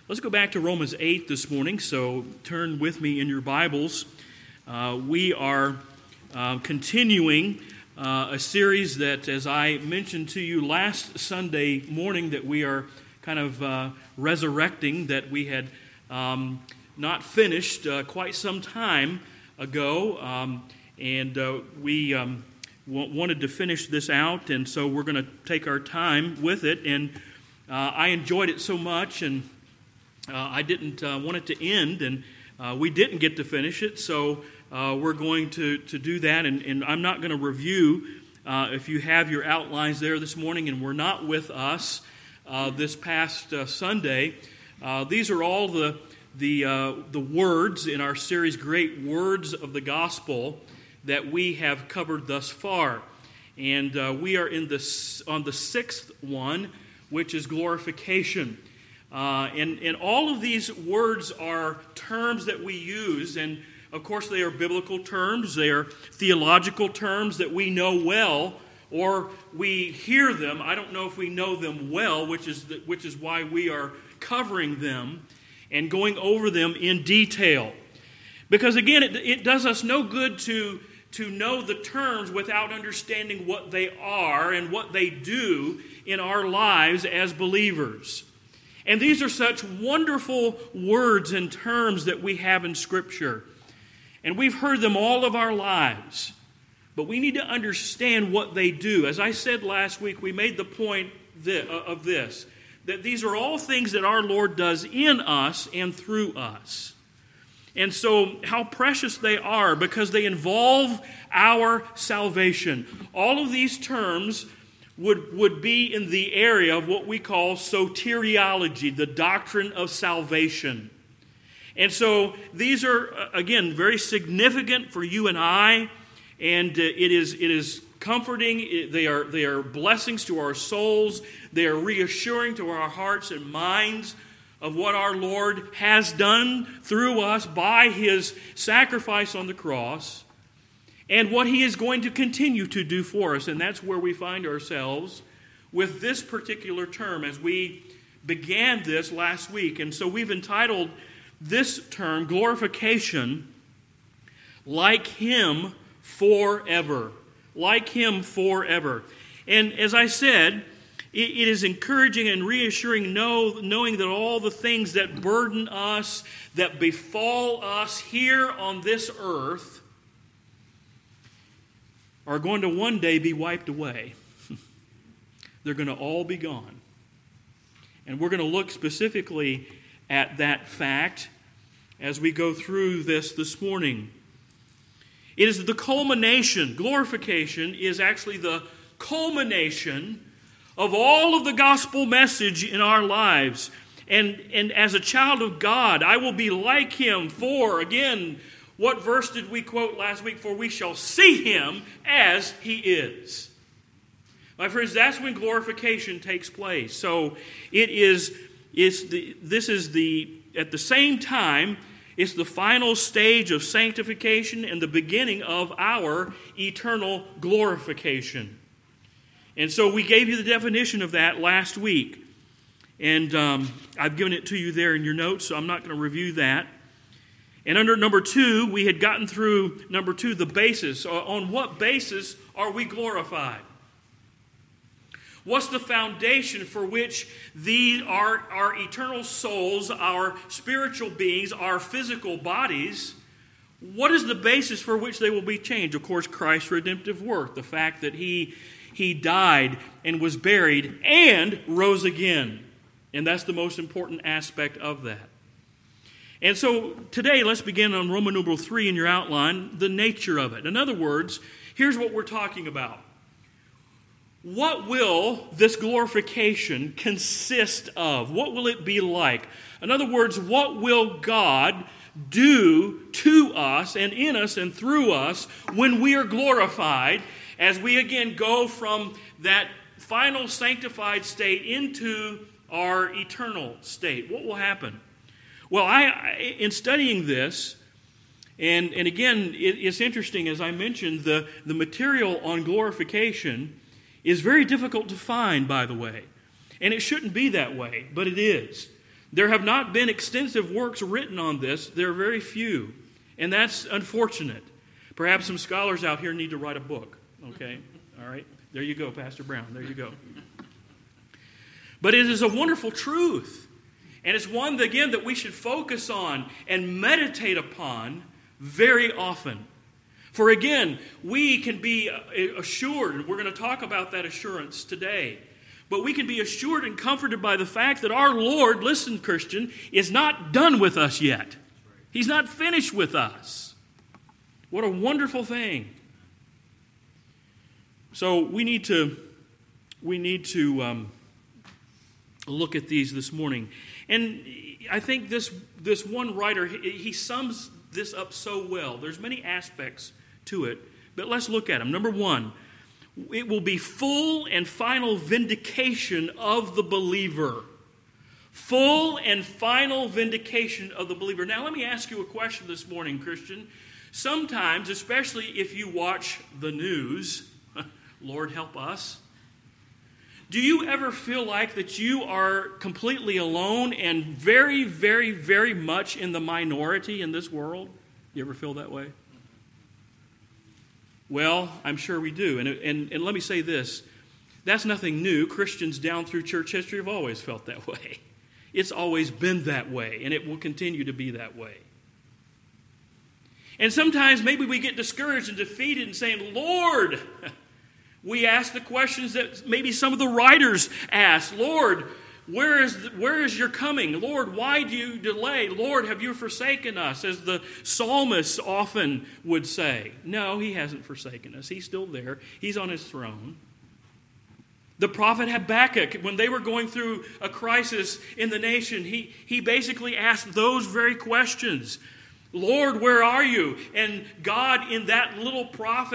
Let's go back to Romans 8 this morning, so turn with me in your Bibles. We are continuing a series that, as I mentioned to you last Sunday morning, that we are kind of resurrecting, that we had not finished quite some time ago, and we wanted to finish this out, and so we're going to take our time with it, and I enjoyed it so much, and I didn't want it to end, and we didn't get to finish it, so we're going to do that, and I'm not going to review. If you have your outlines there this morning and were not with us this past Sunday, these are all the words in our series, Great Words of the Gospel, that we have covered thus far. And we are on the sixth one, which is glorification. And all of these words are terms that we use, and of course they are biblical terms, they are theological terms that we know well, or we hear them. I don't know if we know them well, which is why we are covering them and going over them in detail. Because again, it does us no good to know the terms without understanding what they are and what they do in our lives as believers. And these are such wonderful words and terms that we have in Scripture. And we've heard them all of our lives. But we need to understand what they do. As I said last week, we made the point of this, that these are all things that our Lord does in us and through us. And so how precious they are, because they involve our salvation. All of these terms would be in the area of what we call soteriology, the doctrine of salvation. And so these are, again, very significant for you and I, and it is comforting. They are blessings to our souls. They are reassuring to our hearts and minds of what our Lord has done through us by His sacrifice on the cross, and what He is going to continue to do for us. And that's where we find ourselves with this particular term as we began this last week. And so we've entitled this term, glorification, like Him forever. Like Him forever. And as I said, it is encouraging and reassuring knowing that all the things that burden us, that befall us here on this earth, are going to one day be wiped away. They're going to all be gone. And we're going to look specifically at that fact as we go through this morning. It is the culmination. Glorification is actually the culmination of all of the gospel message in our lives. And as a child of God, I will be like Him for, again, what verse did we quote last week? For we shall see Him as He is. My friends, that's when glorification takes place. So at the same time, it's the final stage of sanctification and the beginning of our eternal glorification. And so we gave you the definition of that last week. And I've given it to you there in your notes, so I'm not going to review that. And under number 2, we had gotten through number 2, the basis. On what basis are we glorified? What's the foundation for which our eternal souls, our spiritual beings, our physical bodies, what is the basis for which they will be changed? Of course, Christ's redemptive work, the fact that He died and was buried and rose again. And that's the most important aspect of that. And so today, let's begin on Roman numeral 3 in your outline, the nature of it. In other words, here's what we're talking about. What will this glorification consist of? What will it be like? In other words, what will God do to us and in us and through us when we are glorified, as we again go from that final sanctified state into our eternal state? What will happen? Well, in studying this, and again, it's interesting, as I mentioned, the material on glorification is very difficult to find, by the way. And it shouldn't be that way, but it is. There have not been extensive works written on this. There are very few, and that's unfortunate. Perhaps some scholars out here need to write a book, okay? All right, there you go, Pastor Brown, there you go. But it is a wonderful truth, and it's one, again, that we should focus on and meditate upon very often. For again, we can be assured, and we're going to talk about that assurance today, but we can be assured and comforted by the fact that our Lord, listen, Christian, is not done with us yet. He's not finished with us. What a wonderful thing. So we need to look at these this morning. And I think this one writer, he sums this up so well. There's many aspects to it, but let's look at them. Number one, it will be full and final vindication of the believer. Full and final vindication of the believer. Now, let me ask you a question this morning, Christian. Sometimes, especially if you watch the news, Lord help us, do you ever feel like that you are completely alone and very, very, very much in the minority in this world? You ever feel that way? Well, I'm sure we do. And let me say this. That's nothing new. Christians down through church history have always felt that way. It's always been that way, and it will continue to be that way. And sometimes maybe we get discouraged and defeated and saying, Lord, we ask the questions that maybe some of the writers asked. Lord, where is your coming? Lord, why do you delay? Lord, have you forsaken us? As the psalmist often would say. No, he hasn't forsaken us. He's still there. He's on his throne. The prophet Habakkuk, when they were going through a crisis in the nation, he basically asked those very questions. Lord, where are you? And God, in that little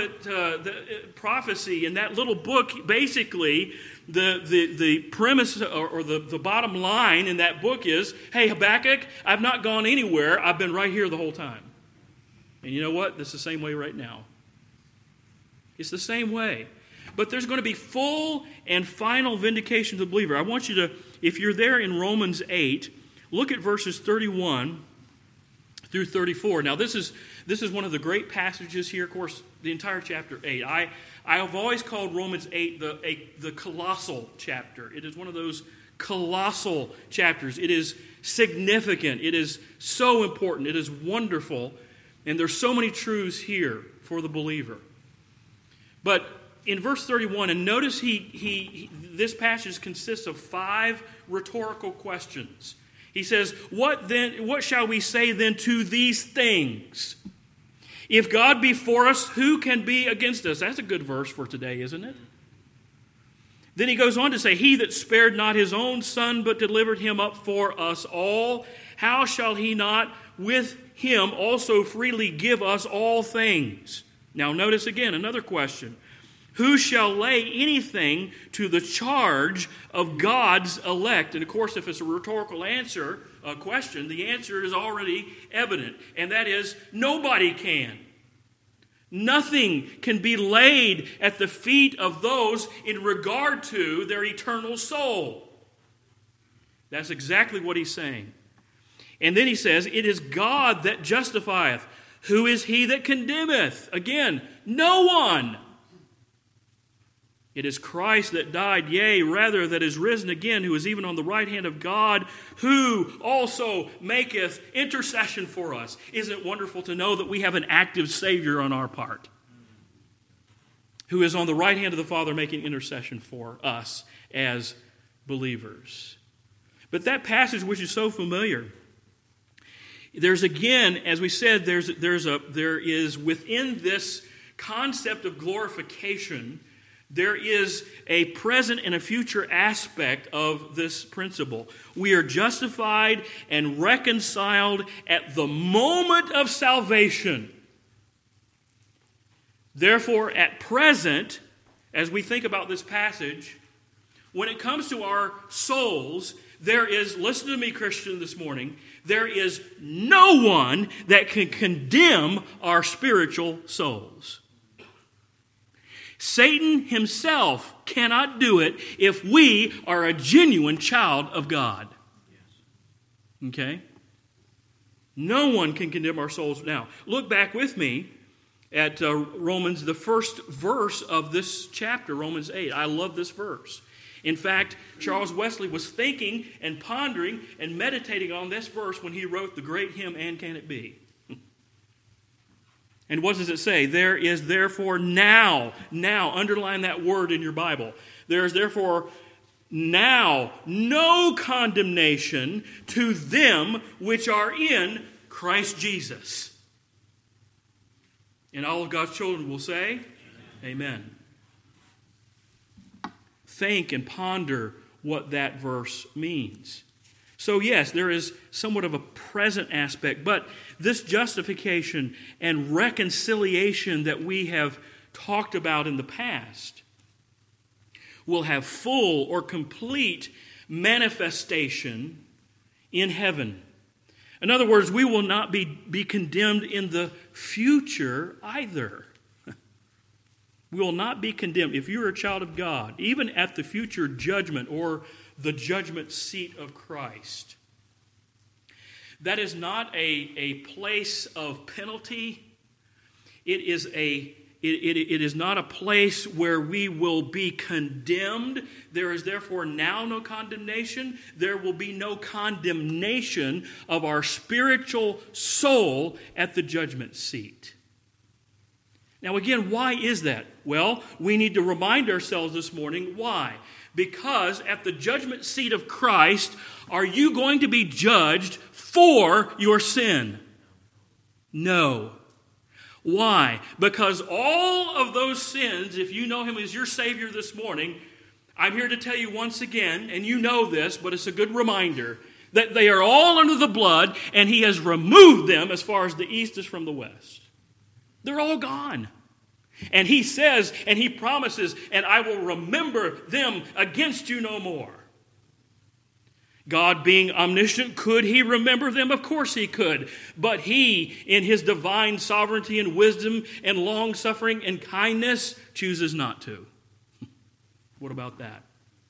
prophecy, in that little book, basically, the premise or the bottom line in that book is, hey, Habakkuk, I've not gone anywhere. I've been right here the whole time. And you know what? It's the same way right now. It's the same way. But there's going to be full and final vindication of the believer. I want you to, if you're there in Romans 8, look at verses 31 through 34. Now, this is one of the great passages here. Of course, the entire chapter 8. I have always called Romans 8 the colossal chapter. It is one of those colossal chapters. It is significant. It is so important. It is wonderful. And there's so many truths here for the believer. But in verse 31, and notice this passage consists of 5 rhetorical questions. He says, what shall we say then to these things? If God be for us, who can be against us? That's a good verse for today, isn't it? Then he goes on to say, he that spared not his own son, but delivered him up for us all, how shall he not with him also freely give us all things? Now notice again another question. Who shall lay anything to the charge of God's elect? And of course, if it's a rhetorical question, the answer is already evident. And that is, nobody can. Nothing can be laid at the feet of those in regard to their eternal soul. That's exactly what he's saying. And then he says, it is God that justifieth. Who is he that condemneth? Again, no one. It is Christ that died, yea, rather that is risen again, who is even on the right hand of God, who also maketh intercession for us. Isn't it wonderful to know that we have an active Savior on our part, who is on the right hand of the Father making intercession for us as believers? But that passage, which is so familiar, there's again, as we said, there is within this concept of glorification, there is a present and a future aspect of this principle. We are justified and reconciled at the moment of salvation. Therefore, at present, as we think about this passage, when it comes to our souls, there is, listen to me, Christian, this morning, there is no one that can condemn our spiritual souls. Satan himself cannot do it if we are a genuine child of God. Okay? No one can condemn our souls now. Look back with me at Romans, the first verse of this chapter, Romans 8. I love this verse. In fact, Charles Wesley was thinking and pondering and meditating on this verse when he wrote the great hymn, And Can It Be? And what does it say? There is therefore now, underline that word in your Bible. There is therefore now no condemnation to them which are in Christ Jesus. And all of God's children will say, Amen. Think and ponder what that verse means. So yes, there is somewhat of a present aspect, but this justification and reconciliation that we have talked about in the past will have full or complete manifestation in heaven. In other words, we will not be condemned in the future either. We will not be condemned. If you're a child of God, even at the future judgment or the judgment seat of Christ, that is not a place of penalty. It is not a place where we will be condemned. There is therefore now no condemnation. There will be no condemnation of our spiritual soul at the judgment seat. Now again, why is that? Well, we need to remind ourselves this morning why. Because at the judgment seat of Christ, are you going to be judged for your sin? No. Why? Because all of those sins, if you know Him as your Savior this morning, I'm here to tell you once again, and you know this, but it's a good reminder, that they are all under the blood, and He has removed them as far as the east is from the west. They're all gone. And He says, and He promises, and I will remember them against you no more. God being omniscient, could He remember them? Of course He could. But He, in His divine sovereignty and wisdom and long-suffering and kindness, chooses not to. What about that?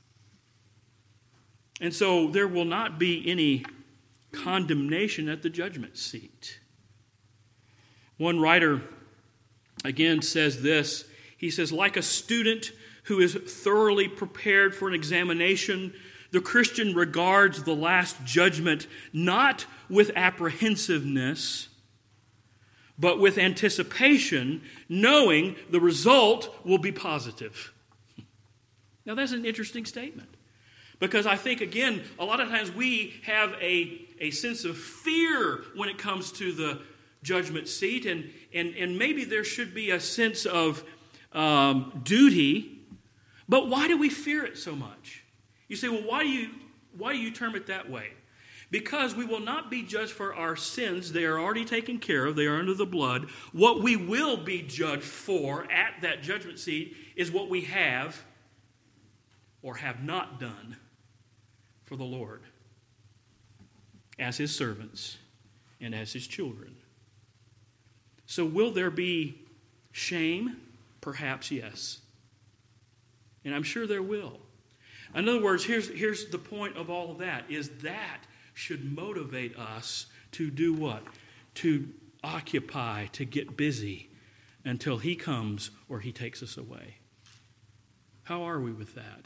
And so there will not be any condemnation at the judgment seat. One writer again says this. He says, like a student who is thoroughly prepared for an examination, the Christian regards the last judgment not with apprehensiveness, but with anticipation, knowing the result will be positive. Now that's an interesting statement. Because I think, again, a lot of times we have a sense of fear when it comes to the judgment seat, and maybe there should be a sense of duty, but why do we fear it so much? You say, well, why do you term it that way? Because we will not be judged for our sins. They are already taken care of. They are under the blood. What we will be judged for at that judgment seat is what we have or have not done for the Lord as His servants and as His children. So will there be shame? Perhaps yes. And I'm sure there will. In other words, here's the point of all of that, is that should motivate us to do what? To occupy, to get busy until He comes or He takes us away. How are we with that?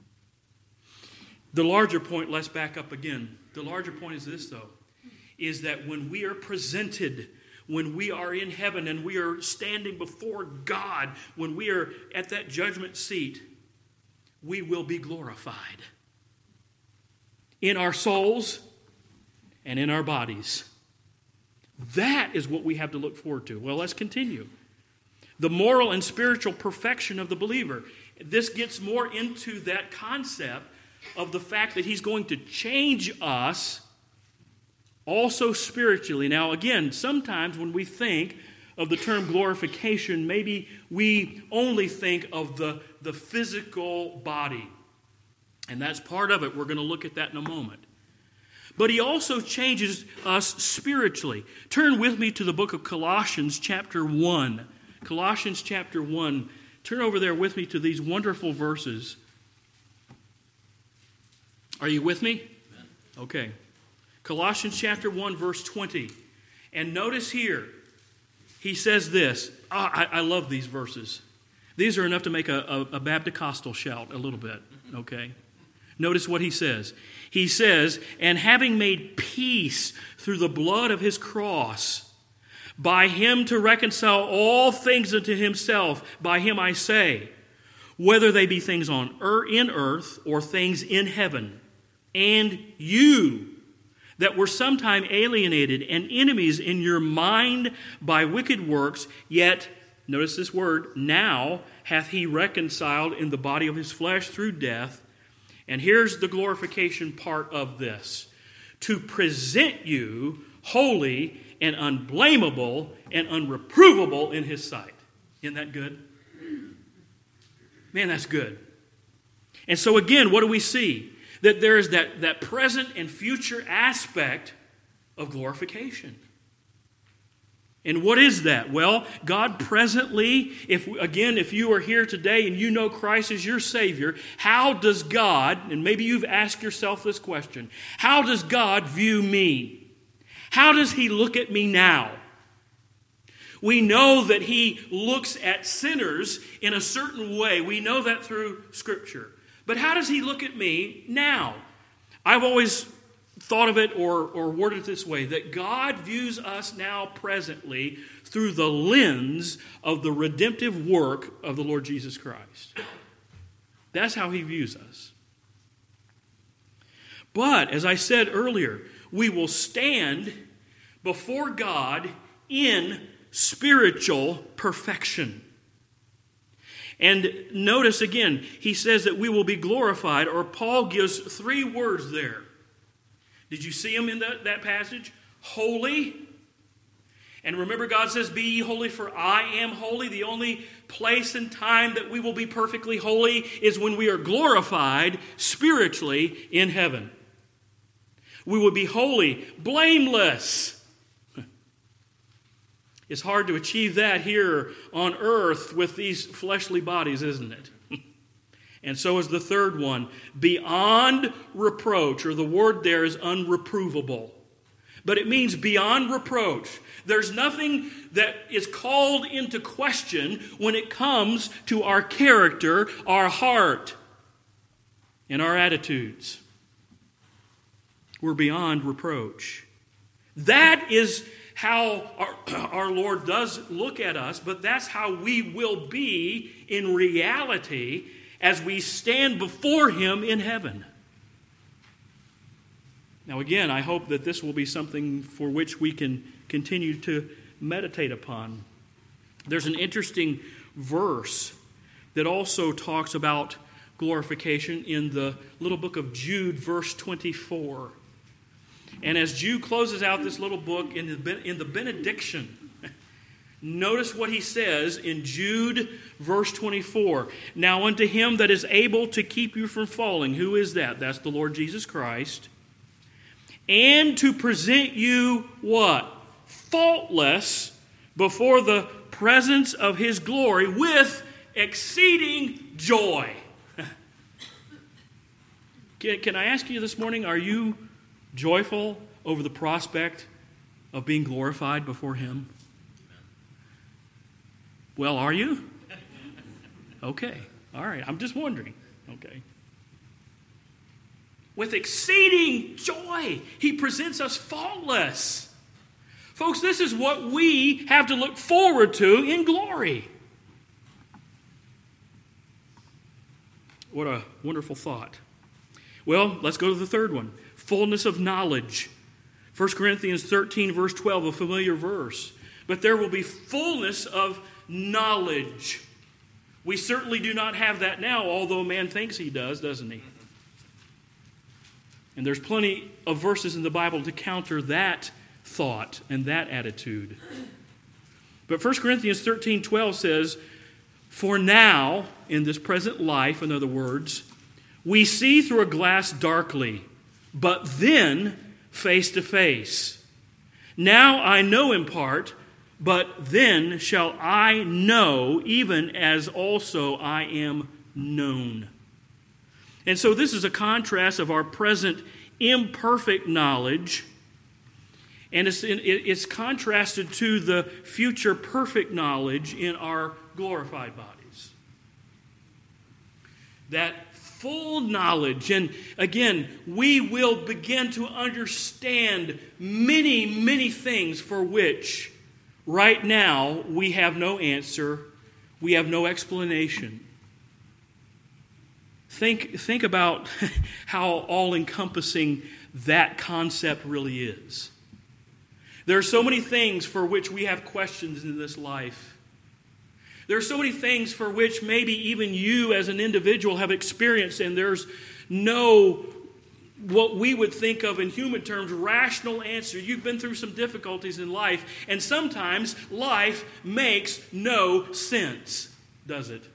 The larger point, let's back up again. The larger point is this, though, is that when we are presented, when we are in heaven and we are standing before God, when we are at that judgment seat, we will be glorified in our souls and in our bodies. That is what we have to look forward to. Well, let's continue. The moral and spiritual perfection of the believer. This gets more into that concept of the fact that He's going to change us also spiritually. Now, again, sometimes when we think of the term glorification, maybe we only think of the physical body. And that's part of it. We're going to look at that in a moment. But He also changes us spiritually. Turn with me to the book of Colossians chapter 1. Colossians chapter 1. Turn over there with me to these wonderful verses. Are you with me? Okay. Colossians chapter 1, verse 20. And notice here, he says this. I love these verses. These are enough to make a Baptist shout a little bit, okay? Notice what he says. He says, and having made peace through the blood of his cross, by him to reconcile all things unto himself, by him I say, whether they be things in earth or things in heaven, and you that were sometime alienated and enemies in your mind by wicked works, yet, notice this word, now hath he reconciled in the body of his flesh through death. And here's the glorification part of this. To present you holy and unblameable and unreprovable in his sight. Isn't that good? Man, that's good. And so again, what do we see? That there is that present and future aspect of glorification. And what is that? Well, God presently, if you are here today and you know Christ as your Savior, how does God, and maybe you've asked yourself this question, how does God view me? How does he look at me now? We know that he looks at sinners in a certain way. We know that through Scripture. But how does he look at me now? I've always thought of it or worded it this way, that God views us now presently through the lens of the redemptive work of the Lord Jesus Christ. That's how he views us. But, as I said earlier, we will stand before God in spiritual perfection. And notice again, he says that we will be glorified, or Paul gives 3 words there. Did you see them in that passage? Holy. And remember, God says, be ye holy, for I am holy. The only place and time that we will be perfectly holy is when we are glorified spiritually in heaven. We will be holy, blameless. It's hard to achieve that here on earth with these fleshly bodies, isn't it? And so is the third one, beyond reproach, or the word there is unreprovable. But it means beyond reproach. There's nothing that is called into question when it comes to our character, our heart, and our attitudes. We're beyond reproach. That is how our Lord does look at us, but that's how we will be in reality as we stand before him in heaven. Now again, I hope that this will be something for which we can continue to meditate upon. There's an interesting verse that also talks about glorification in the little book of Jude, verse 24. And as Jude closes out this little book in the benediction, notice what he says in Jude, verse 24. Now unto him that is able to keep you from falling. Who is that? That's the Lord Jesus Christ. And to present you what? Faultless before the presence of his glory with exceeding joy. Can I ask you this morning, are you joyful over the prospect of being glorified before him? Well, are you? Okay. All right. I'm just wondering. Okay. With exceeding joy, he presents us faultless. Folks, this is what we have to look forward to in glory. What a wonderful thought. Well, let's go to the third one. Fullness of knowledge. 1 Corinthians 13, verse 12, a familiar verse. But there will be fullness of knowledge. We certainly do not have that now, although man thinks he does, doesn't he? And there's plenty of verses in the Bible to counter that thought and that attitude. But 1 Corinthians 13, 12 says, for now, in this present life, in other words, we see through a glass darkly, but then face to face. Now I know in part, but then shall I know, even as also I am known. And so this is a contrast of our present imperfect knowledge And it's contrasted to the future perfect knowledge in our glorified bodies. That full knowledge. And again, we will begin to understand many, many things for which right now we have no answer, we have no explanation. Think about how all-encompassing that concept really is. There are so many things for which we have questions in this life. There are so many things for which maybe even you as an individual have experienced, and there's no, what we would think of in human terms, rational answer. You've been through some difficulties in life, and sometimes life makes no sense, does it?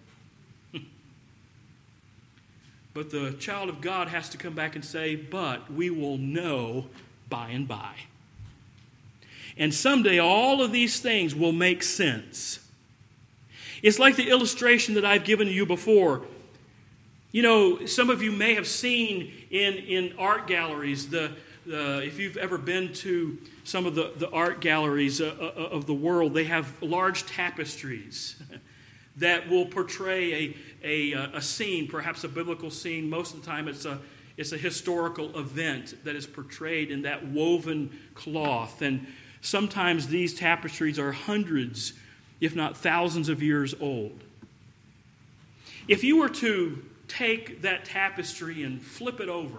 But the child of God has to come back and say, but we will know by and by. And someday all of these things will make sense. It's like the illustration that I've given you before. You know, some of you may have seen in art galleries, if you've ever been to some of the art galleries of the world, they have large tapestries that will portray a scene, perhaps a biblical scene. Most of the time it's a historical event that is portrayed in that woven cloth. And sometimes these tapestries are hundreds, if not thousands of years old. If you were to take that tapestry and flip it over,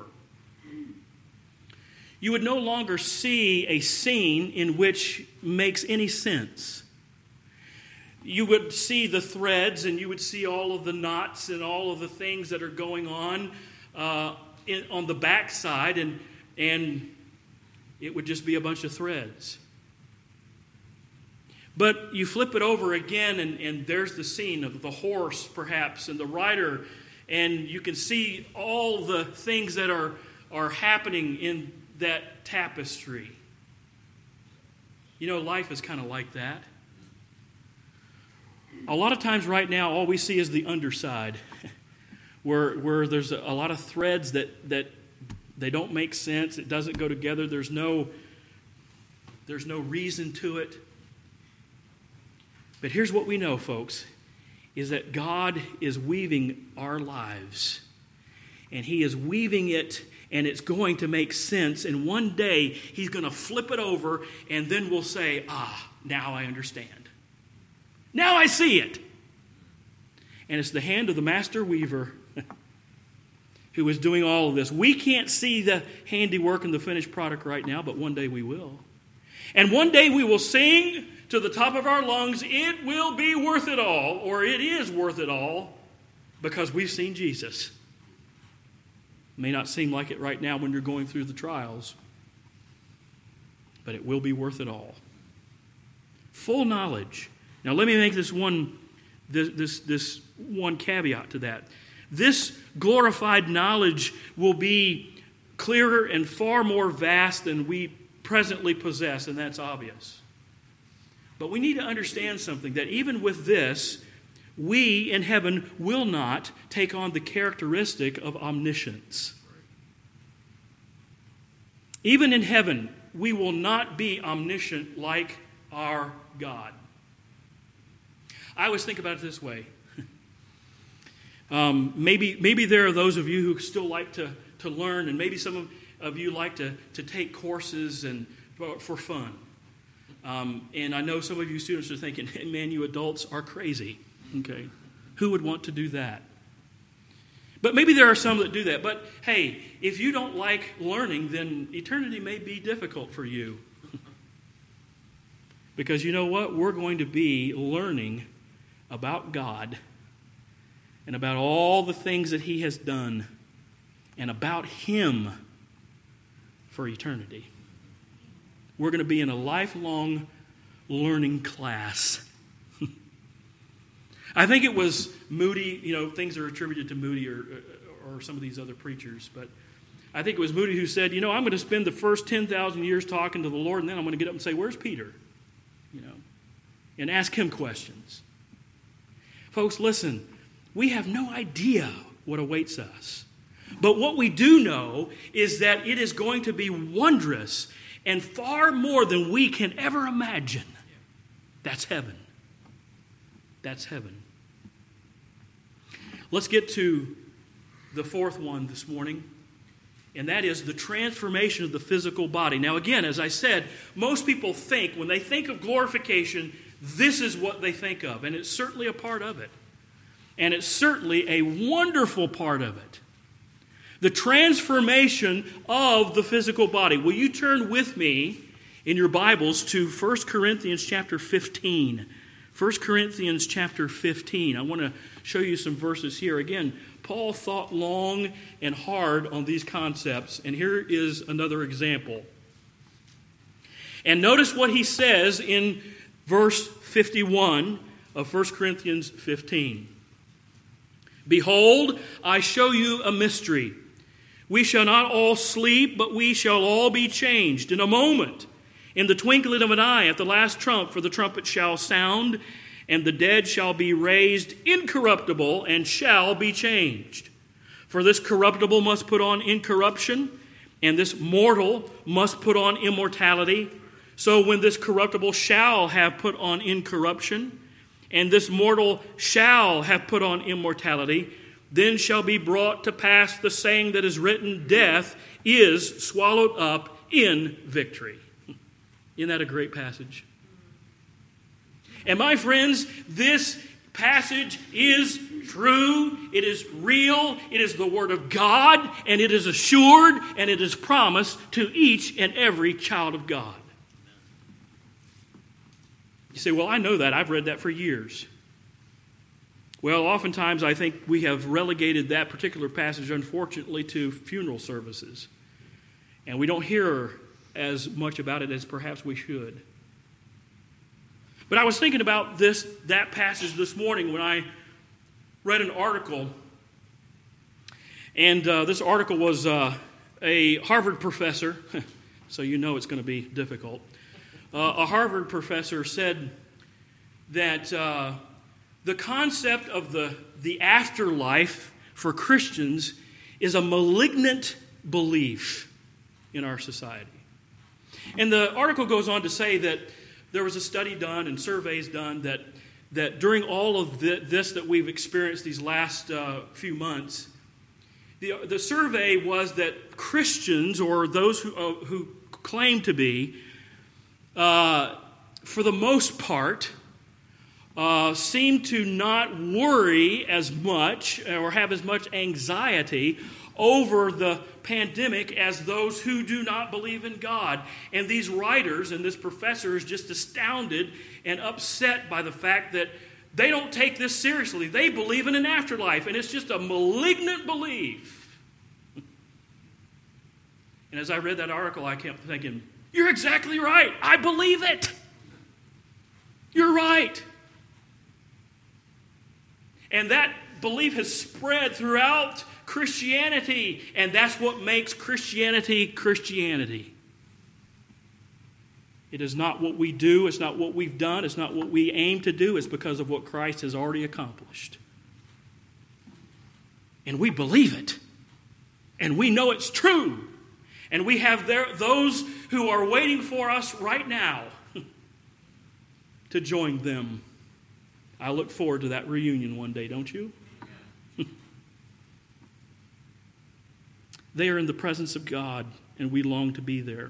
you would no longer see a scene in which makes any sense. You would see the threads, and you would see all of the knots and all of the things that are going on the backside, and it would just be a bunch of threads. But you flip it over again, and there's the scene of the horse, perhaps, and the rider, and you can see all the things that are happening in that tapestry. You know, life is kind of like that. A lot of times right now, all we see is the underside, where there's a lot of threads that they don't make sense. It doesn't go together. There's no reason to it. But here's what we know, folks, is that God is weaving our lives. And He is weaving it, and it's going to make sense. And one day, He's going to flip it over, and then we'll say, now I understand. Now I see it. And it's the hand of the master weaver who is doing all of this. We can't see the handiwork and the finished product right now, but one day we will. And one day we will sing to the top of our lungs, it will be worth it all, or it is worth it all, because we've seen Jesus. It may not seem like it right now when you're going through the trials, but it will be worth it all. Full knowledge. Now let me make this one caveat to that. This glorified knowledge will be clearer and far more vast than we presently possess, and that's obvious. But we need to understand something, that even with this, we in heaven will not take on the characteristic of omniscience. Even in heaven, we will not be omniscient like our God. I always think about it this way. Maybe there are those of you who still like to learn, and maybe some of you like to take courses and for fun. And I know some of you students are thinking, man, you adults are crazy. Okay, who would want to do that? But maybe there are some that do that. But hey, if you don't like learning, then eternity may be difficult for you. Because you know what? We're going to be learning about God and about all the things that He has done and about Him for eternity. We're going to be in a lifelong learning class. I think it was Moody, things are attributed to Moody or some of these other preachers, but I think it was Moody who said, I'm going to spend the first 10,000 years talking to the Lord, and then I'm going to get up and say, where's Peter? And ask him questions. Folks, listen, we have no idea what awaits us. But what we do know is that it is going to be wondrous and far more than we can ever imagine. That's heaven. That's heaven. Let's get to the fourth one this morning, and that is the transformation of the physical body. Now again, as I said, most people think, when they think of glorification, this is what they think of, and it's certainly a part of it. And it's certainly a wonderful part of it. The transformation of the physical body. Will you turn with me in your Bibles to 1 Corinthians chapter 15. 1 Corinthians chapter 15. I want to show you some verses here. Again, Paul thought long and hard on these concepts, and here is another example. And notice what he says in verse 51 of 1 Corinthians 15. Behold, I show you a mystery. We shall not all sleep, but we shall all be changed in a moment, in the twinkling of an eye, at the last trump, for the trumpet shall sound, and the dead shall be raised incorruptible, and shall be changed. For this corruptible must put on incorruption, and this mortal must put on immortality. So when this corruptible shall have put on incorruption, and this mortal shall have put on immortality, then shall be brought to pass the saying that is written, death is swallowed up in victory. Isn't that a great passage? And my friends, this passage is true, it is real, it is the Word of God, and it is assured, and it is promised to each and every child of God. You say, well, I know that. I've read that for years. Well, oftentimes I think we have relegated that particular passage, unfortunately, to funeral services. And we don't hear as much about it as perhaps we should. But I was thinking about that passage this morning when I read an article. And this article was a Harvard professor, so you know it's going to be difficult. A Harvard professor said that the concept of the afterlife for Christians is a malignant belief in our society. And the article goes on to say that there was a study done and surveys done that during all of this that we've experienced these last few months, the survey was that Christians, or those who claim to be, for the most part, seem to not worry as much or have as much anxiety over the pandemic as those who do not believe in God. And these writers and this professor is just astounded and upset by the fact that they don't take this seriously. They believe in an afterlife, and it's just a malignant belief. And as I read that article, I kept thinking, you're exactly right. I believe it. You're right. And that belief has spread throughout Christianity, and that's what makes Christianity Christianity. It is not what we do, it's not what we've done, it's not what we aim to do, it's because of what Christ has already accomplished. And we believe it, and we know it's true, and we have those who are waiting for us right now to join them. I look forward to that reunion one day, don't you? They are in the presence of God, and we long to be there.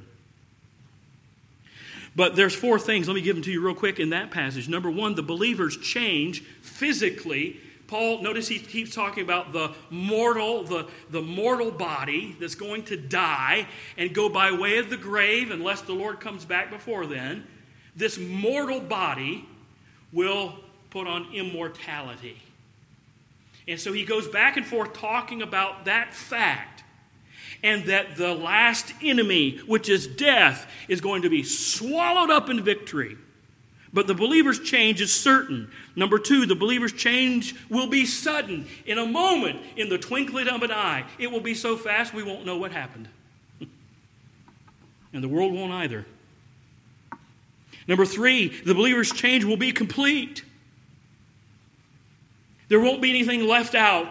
But there's four things. Let me give them to you real quick in that passage. Number one, the believers change physically. Paul, notice he keeps talking about the mortal body that's going to die and go by way of the grave unless the Lord comes back before then. This mortal body will put on immortality. And so he goes back and forth talking about that fact. And that the last enemy, which is death, is going to be swallowed up in victory. But the believer's change is certain. Number two, the believer's change will be sudden. In a moment, in the twinkling of an eye. It will be so fast we won't know what happened. And the world won't either. Number three, the believer's change will be complete. There won't be anything left out.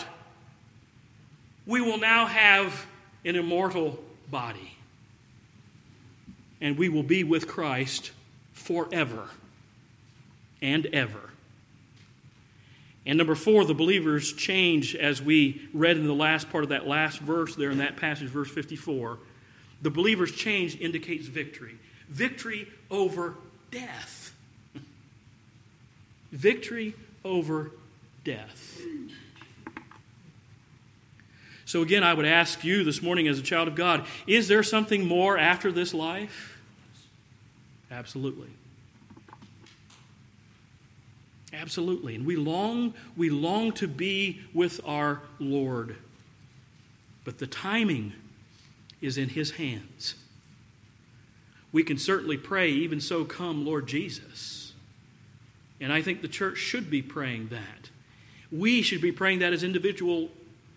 We will now have an immortal body. and we will be with Christ forever and ever. And number 4, the believers change, as we read in the last part of that last verse there in that passage, verse 54. The believers' change indicates victory. Victory over death. Victory over death. So again, I would ask you this morning as a child of God, is there something more after this life? Absolutely. Absolutely. And we long to be with our Lord. But the timing is in His hands. We can certainly pray, even so come Lord Jesus. And I think the church should be praying that. We should be praying that as individual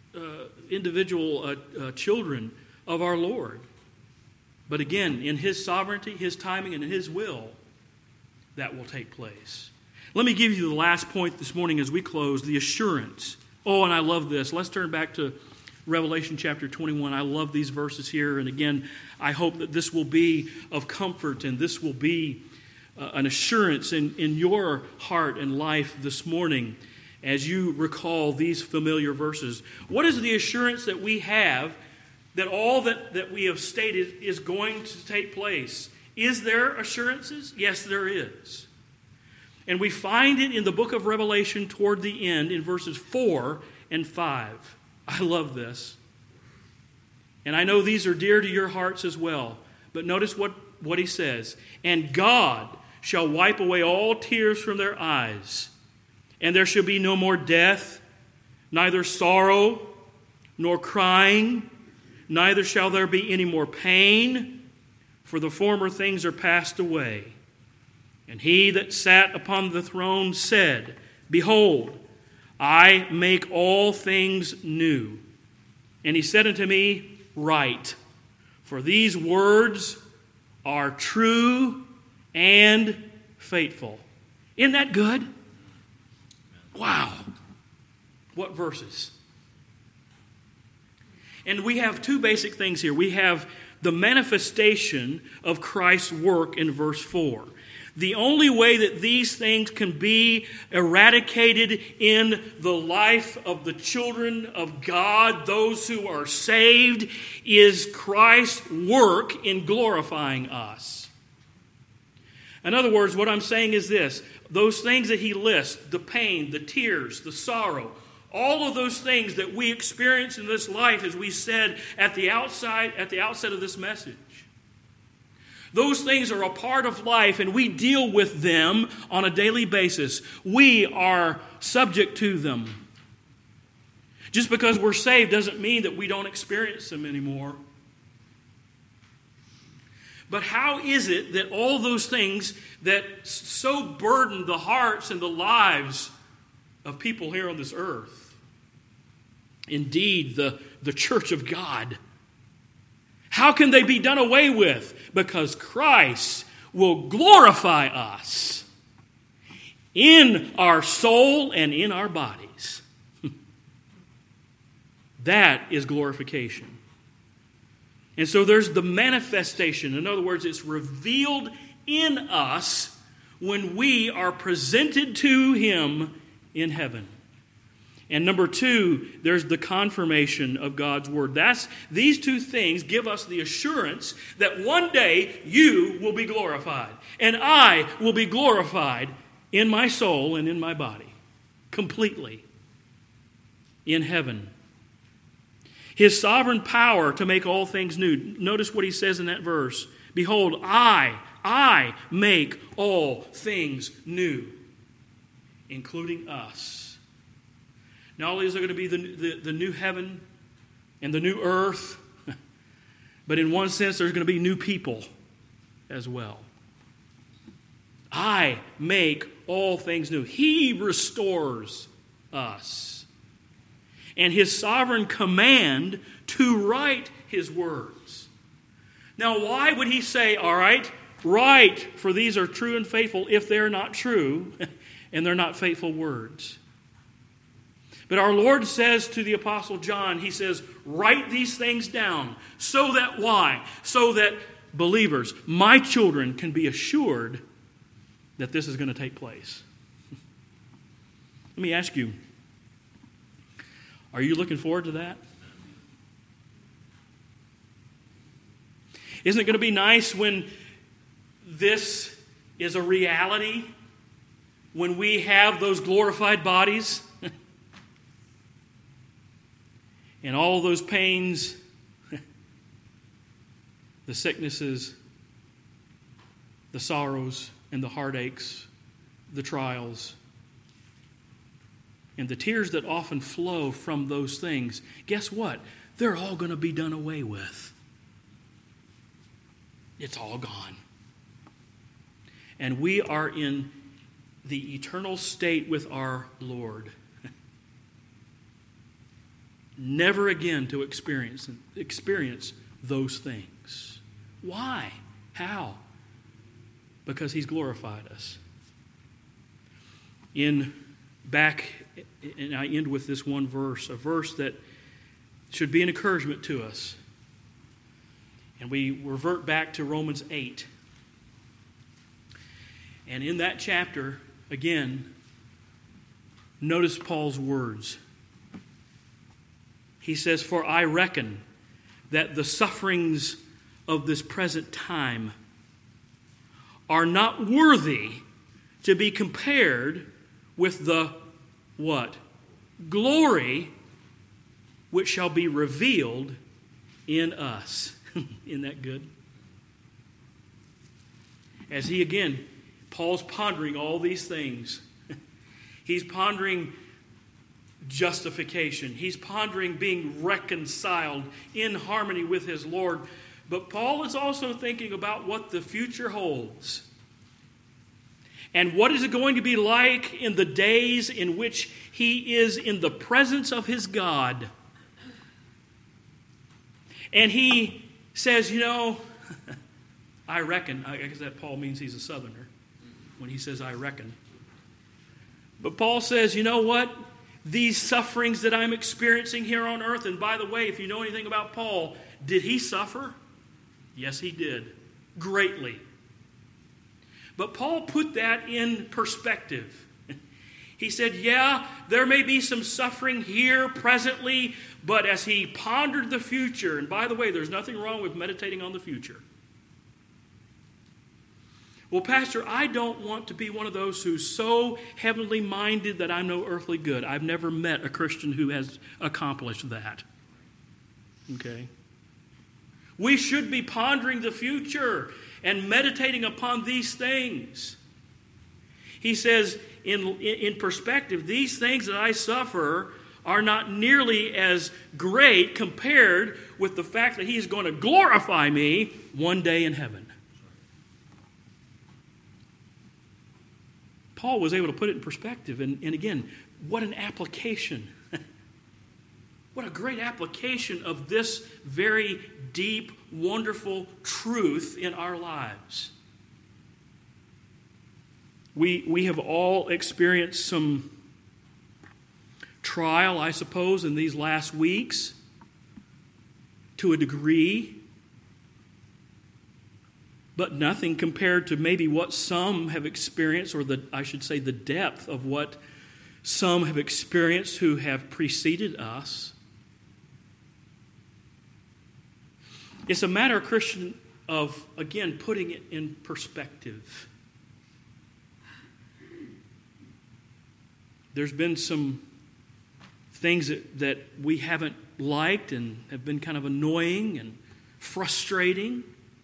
children of our Lord. But again, in His sovereignty, His timing, and in His will, that will take place. Let me give you the last point this morning as we close, the assurance. Oh, and I love this. Let's turn back to Revelation chapter 21. I love these verses here. And again, I hope that this will be of comfort and this will be an assurance in your heart and life this morning as you recall these familiar verses. What is the assurance that we have that all that we have stated is going to take place? Is there assurances? Yes, there is. And we find it in the book of Revelation toward the end in verses 4 and 5. I love this. And I know these are dear to your hearts as well. But notice what he says. And God shall wipe away all tears from their eyes. And there shall be no more death, neither sorrow, nor crying, neither shall there be any more pain, for the former things are passed away. And he that sat upon the throne said, Behold, I make all things new. And he said unto me, Write, for these words are true and faithful. Isn't that good? Wow. What verses? And we have two basic things here. We have the manifestation of Christ's work in verse 4. The only way that these things can be eradicated in the life of the children of God, those who are saved, is Christ's work in glorifying us. In other words, what I'm saying is this. Those things that he lists, the pain, the tears, the sorrow, all of those things that we experience in this life, as we said at the outset of this message, those things are a part of life, and we deal with them on a daily basis. We are subject to them. Just because we're saved doesn't mean that we don't experience them anymore. But how is it that all those things that so burden the hearts and the lives of people here on this earth, indeed the church of God, how can they be done away with? Because Christ will glorify us in our soul and in our bodies. That is glorification. And so there's the manifestation. In other words, it's revealed in us when we are presented to Him in heaven. And number 2, there's the confirmation of God's Word. These two things give us the assurance that one day you will be glorified. And I will be glorified in my soul and in my body. Completely. In heaven. His sovereign power to make all things new. Notice what he says in that verse. Behold, I make all things new. Including us. Not only is there going to be the new heaven and the new earth, but in one sense there's going to be new people as well. I make all things new. He restores us. And His sovereign command to write His words. Now, why would He say, all right, write, for these are true and faithful, if they're not true and they're not faithful words? But our Lord says to the Apostle John, He says, write these things down. So that why? So that believers, my children, can be assured that this is going to take place. Let me ask you, are you looking forward to that? Isn't it going to be nice when this is a reality? When we have those glorified bodies? And all those pains, the sicknesses, the sorrows, and the heartaches, the trials, and the tears that often flow from those things, guess what? They're all going to be done away with. It's all gone. And we are in the eternal state with our Lord. Never again to experience those things. Why? How? Because He's glorified us. And I end with this one verse, a verse that should be an encouragement to us. And we revert back to Romans 8. And in that chapter, again, notice Paul's words. He says, "For I reckon that the sufferings of this present time are not worthy to be compared with the," what? "Glory which shall be revealed in us." Isn't that good? As Paul's pondering all these things. He's pondering justification. He's pondering being reconciled in harmony with his Lord. But Paul is also thinking about what the future holds. And what is it going to be like in the days in which he is in the presence of his God? And he says, I reckon. I guess that Paul means he's a Southerner when he says, I reckon. But Paul says, you know what? These sufferings that I'm experiencing here on earth, and by the way, if you know anything about Paul, did he suffer? Yes, he did. Greatly. But Paul put that in perspective. He said, yeah, there may be some suffering here presently, but as he pondered the future, and by the way, there's nothing wrong with meditating on the future. Well, Pastor, I don't want to be one of those who's so heavenly minded that I'm no earthly good. I've never met a Christian who has accomplished that. Okay? We should be pondering the future and meditating upon these things. He says, in perspective, these things that I suffer are not nearly as great compared with the fact that He is going to glorify me one day in heaven. Paul was able to put it in perspective. And again, what an application. What a great application of this very deep, wonderful truth in our lives. We have all experienced some trial, I suppose, in these last weeks to a degree. But nothing compared to maybe what some have experienced, or the depth of what some have experienced who have preceded us. It's a matter, Christian, of, again, putting it in perspective. There's been some things that we haven't liked and have been kind of annoying and frustrating.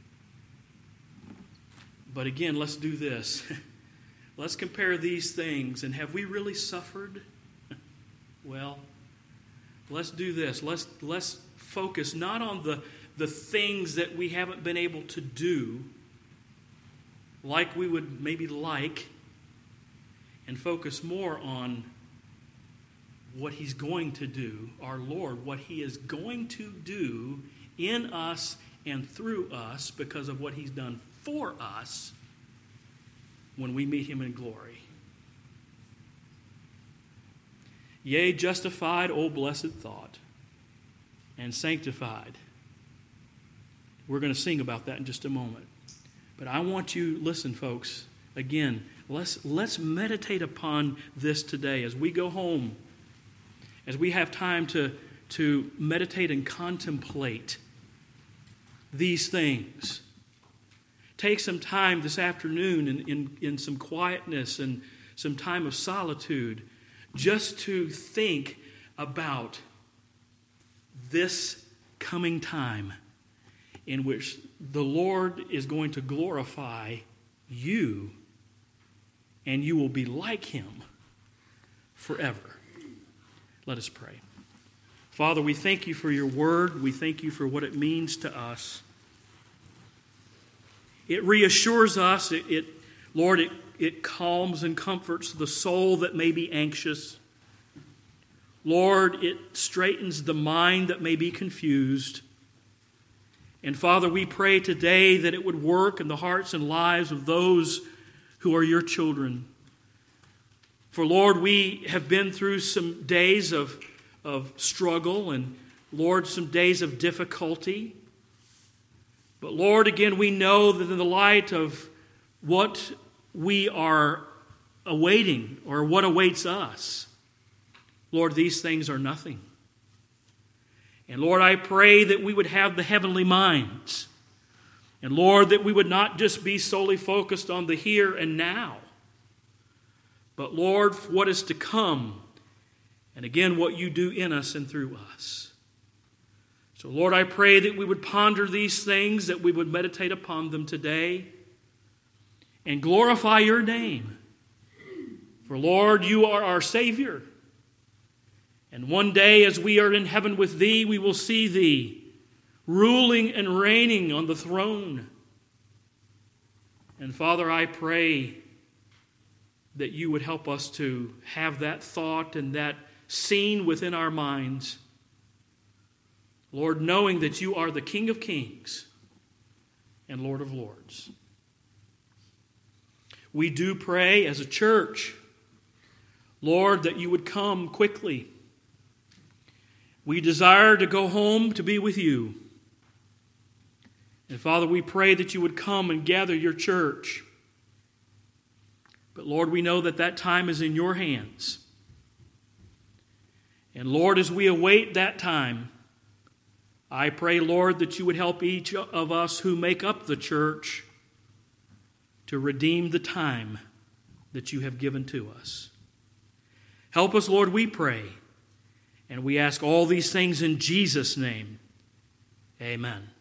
But again, let's do this. Let's compare these things. And have we really suffered? Well, let's do this. Let's focus not on the things that we haven't been able to do like we would maybe like, and focus more on what He's going to do, our Lord, what He is going to do in us and through us because of what He's done for us when we meet Him in glory. Yea, justified, O blessed thought, and sanctified, We're going to sing about that in just a moment. But I want you, listen, folks, again, let's meditate upon this today as we go home, as we have time to meditate and contemplate these things. Take some time this afternoon in some quietness and some time of solitude just to think about this coming time in which the Lord is going to glorify you, and you will be like Him forever. Let us pray. Father, we thank you for your word. We thank you for what it means to us. It reassures us. Lord, it calms and comforts the soul that may be anxious. Lord, it straightens the mind that may be confused. And Father, we pray today that it would work in the hearts and lives of those who are your children. For Lord, we have been through some days of struggle and, Lord, some days of difficulty. But Lord, again, we know that in the light of what we are awaiting or what awaits us, Lord, these things are nothing. And Lord, I pray that we would have the heavenly minds. And Lord, that we would not just be solely focused on the here and now, but Lord, what is to come. And again, what you do in us and through us. So Lord, I pray that we would ponder these things, that we would meditate upon them today and glorify your name. For Lord, you are our Savior. And one day as we are in heaven with thee, we will see thee ruling and reigning on the throne. And Father, I pray that you would help us to have that thought and that scene within our minds. Lord, knowing that you are the King of Kings and Lord of Lords. We do pray as a church, Lord, that you would come quickly. We desire to go home to be with you. And Father, we pray that you would come and gather your church. But Lord, we know that that time is in your hands. And Lord, as we await that time, I pray, Lord, that you would help each of us who make up the church to redeem the time that you have given to us. Help us, Lord, we pray. And we ask all these things in Jesus' name. Amen.